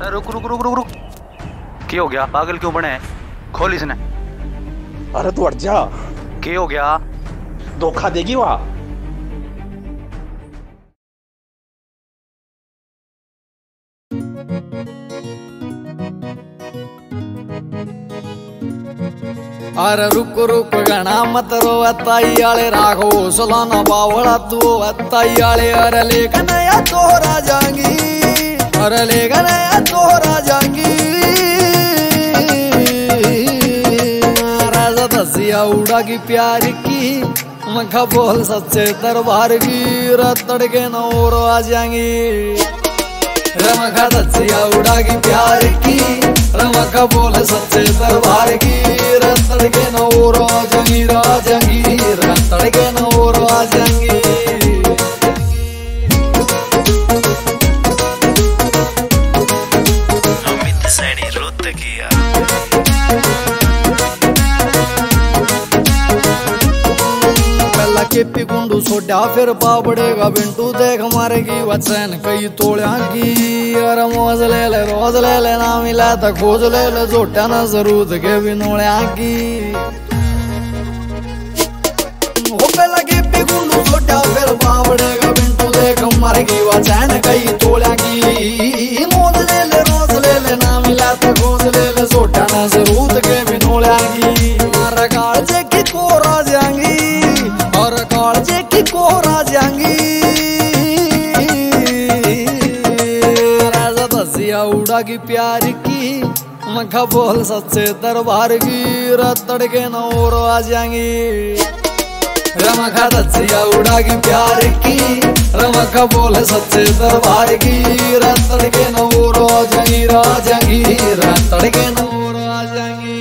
रुक रुक रुक रुक रुक। क्या हो गया? पागल क्यों बने? खोल इसने। अरे तू हट जा। क्या हो गया? धोखा देगी वहाँ। अरे रुक रुक गणा मत रो अताई आले राघो सलाना बावड़ा तू अताई आले। अरे लेकिन या तोरा जाएंगी, अरे लेकिन या तोरा जाएंगी। राजा दसिया उड़ा की प्यार की मखा बोल सच्चे दरबार की रतड़ के नौर आ जाएंगी। रमखा दसिया उड़ा की प्यार की रमखा बोल सच्चे दरबार की रतड़ के नौर आ जाएंगी। राजंगी रतड़ के नौर आ जाएंगी। अमित सैनी रोत किया केपी गुंडू सोडा फिर पापड़ेगा बिंटू देख मारेगी वचन कई तोड़ा की। अरे मौज ले ले रोज ले ले ना मिला तो खोज ले ले जोटा ना जरूरत के बिनोड़ा की। वो पहला केपी गुंडू सोडा फिर पापड़ेगा बिंटू देख मारेगी वचन कई तोड़ा की। मौज ले ले रोज ले ले ना मिला तो खोज ले ले जोटा ना जरूरत के बिनोड़ा की। अरे कालजे की कोरा जाएंगी और कालजे की कोरा जाएंगी। राजा दसिया उड़ा की प्यार की मखा बोल सच्चे दरबार की रतड़ के नौर आ जाएंगी। रमखा दसिया उड़ा की प्यार की रमखा बोल सच्चे दरबार की रतड़ के नौर आ जाएंगी। राजंगी रतड़ के नौर आ जाएंगी।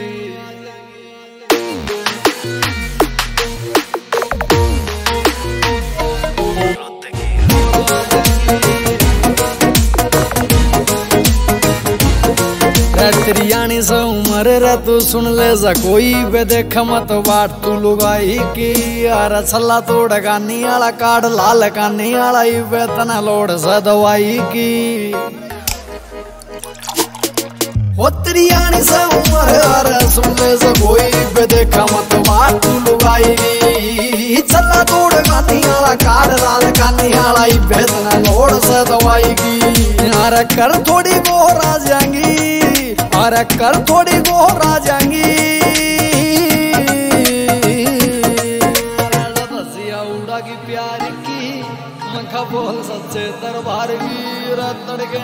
त्रियाणी से उमर रे तू सुन ले जा कोई बे देख मत बाट तू लुगाई की। अरे छल्ला तोड़ गानी आला काट लाल कानी आला वेतना लोड से दवाई की। ओ त्रियाणी से उमर अरे सुन ले जा कोई बे देख मत बाट तू लुगाई की। छल्ला तोड़ गानी आला काट लाल कानी आला वेतना लोड से दवाई की। अरे कर थोड़ी गोरा जाएंगी, अरे कर थोड़ी गोरा जाएंगी। दसिया उड़ा की प्यार की मखा बोल सच्चे दरबार की रतड़ के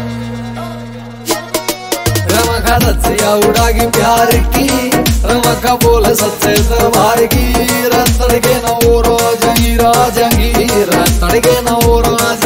रमखा दसिया उड़ा की प्यार की रमखा बोल सच्चे दरबार की रतड़ के नौर आ जाएंगी। राजंगी रतड़ के नौर आ